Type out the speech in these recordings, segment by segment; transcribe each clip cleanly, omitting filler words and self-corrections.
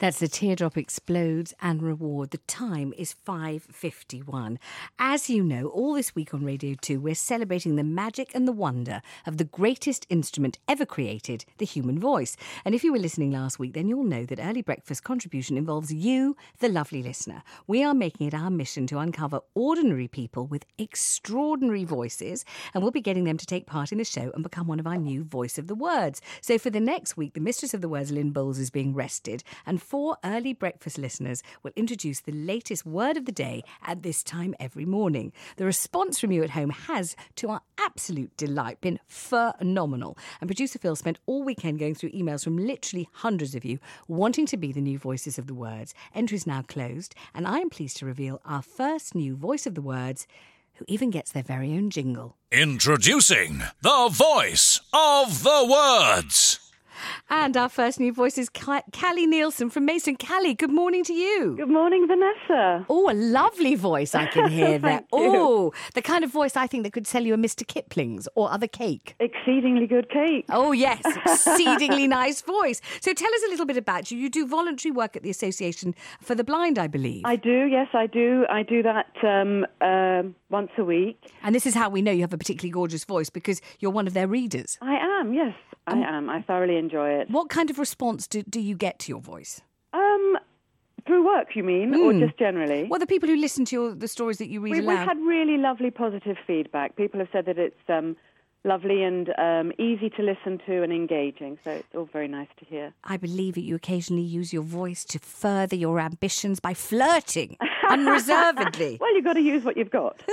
That's The Teardrop Explodes and Reward. The time is 5:51. As you know, all this week on Radio 2, we're celebrating the magic and the wonder of the greatest instrument ever created, the human voice. And if you were listening last week, then you'll know that Early Breakfast contribution involves you, the lovely listener. We are making it our mission to uncover ordinary people with extraordinary voices, and we'll be getting them to take part in the show and become one of our new Voice of the Words. So for the next week, the Mistress of the Words, Lynn Bowles, is being rested, and 4 Early Breakfast listeners will introduce the latest word of the day at this time every morning. The response from you at home has, to our absolute delight, been phenomenal. And producer Phil spent all weekend going through emails from literally hundreds of you wanting to be the new Voices of the Words. Entry is now closed, and I am pleased to reveal our first new Voice of the Words, who even gets their very own jingle. Introducing the Voice of the Words. And our first new voice is Callie Nielsen from Mason. Callie, good morning to you. Good morning, Vanessa. Oh, a lovely voice I can hear there. Oh, the kind of voice I think that could sell you a Mr. Kipling's or other cake. Exceedingly good cake. Oh, yes, exceedingly nice voice. So tell us a little bit about you. You do voluntary work at the Association for the Blind, I believe. I do, yes, I do. I do that once a week. And this is how we know you have a particularly gorgeous voice, because you're one of their readers. I am, yes. I am. I thoroughly enjoy it. What kind of response do you get to your voice? Through work, you mean, or just generally? Well, the people who listen to the stories that you read aloud. We've had really lovely positive feedback. People have said that it's lovely and easy to listen to and engaging, so it's all very nice to hear. I believe that you occasionally use your voice to further your ambitions by flirting unreservedly. Well, you've got to use what you've got.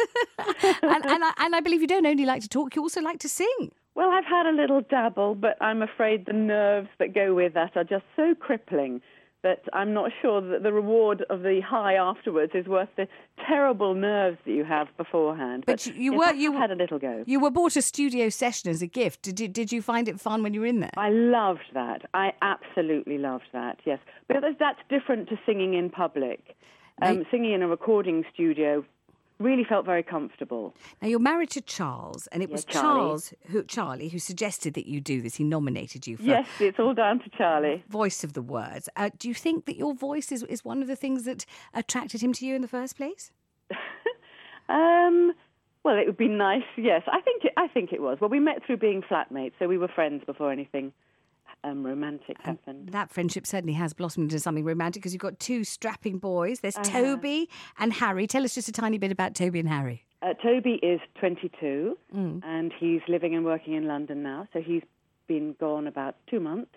and I believe you don't only like to talk, you also like to sing. Well, I've had a little dabble, but I'm afraid the nerves that go with that are just so crippling that I'm not sure that the reward of the high afterwards is worth the terrible nerves that you have beforehand. But you had a little go. You were bought a studio session as a gift. Did you find it fun when you were in there? I loved that. I absolutely loved that, yes. But that's different to singing in public. Singing in a recording studio really felt very comfortable. Now, you're married to Charles, and it was Charlie who suggested that you do this. He nominated you for... Yes, it's all down to Charlie. Voice of the Words. Do you think that your voice is one of the things that attracted him to you in the first place? Well, it would be nice, yes. I think it was. Well, we met through being flatmates, so we were friends before anything romantic happened. That friendship certainly has blossomed into something romantic, because you've got 2 strapping boys. There's Toby and Harry. Tell us just a tiny bit about Toby and Harry. Toby is 22 and he's living and working in London now. So he's been gone about 2 months,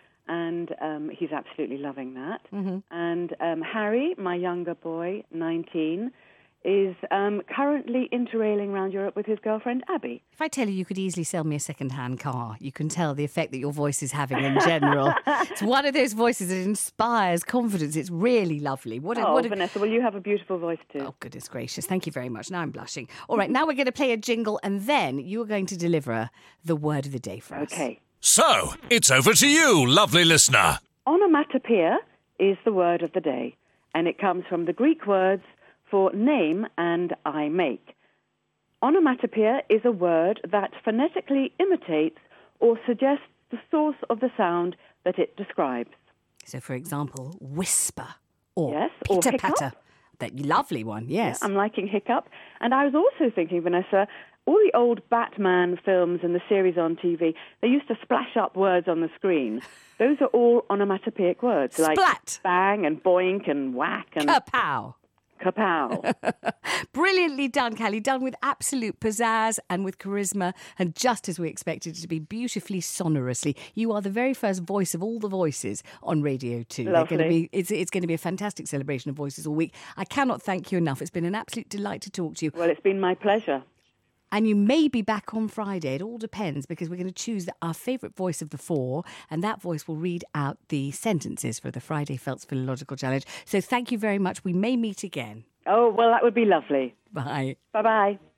and he's absolutely loving that. Mm-hmm. And Harry, my younger boy, 19, is currently interrailing around Europe with his girlfriend, Abby. If I tell you could easily sell me a second-hand car, you can tell the effect that your voice is having in general. It's one of those voices that inspires confidence. It's really lovely. Vanessa, well, you have a beautiful voice too. Oh, goodness gracious. Thank you very much. Now I'm blushing. All right, now we're going to play a jingle, and then you are going to deliver the word of the day for us. Okay. So, it's over to you, lovely listener. Onomatopoeia is the word of the day, and it comes from the Greek words for name and I make. Onomatopoeia is a word that phonetically imitates or suggests the source of the sound that it describes. So, for example, whisper or yes, or pitter-patter. That lovely one, yes. Yeah, I'm liking hiccup. And I was also thinking, Vanessa, all the old Batman films and the series on TV, they used to splash up words on the screen. Those are all onomatopoeic words. Splat. Like bang and boink and whack and... Kapow. Kapow. Brilliantly done, Callie. Done with absolute pizzazz and with charisma, and just as we expected it to be, beautifully sonorously. You are the very first voice of all the voices on Radio 2. Lovely. It's going to be a fantastic celebration of voices all week. I cannot thank you enough. It's been an absolute delight to talk to you. Well, it's been my pleasure. And you may be back on Friday. It all depends, because we're going to choose our favourite voice of the 4, and that voice will read out the sentences for the Friday Felt's Philological Challenge. So thank you very much. We may meet again. Oh, well, that would be lovely. Bye. Bye-bye.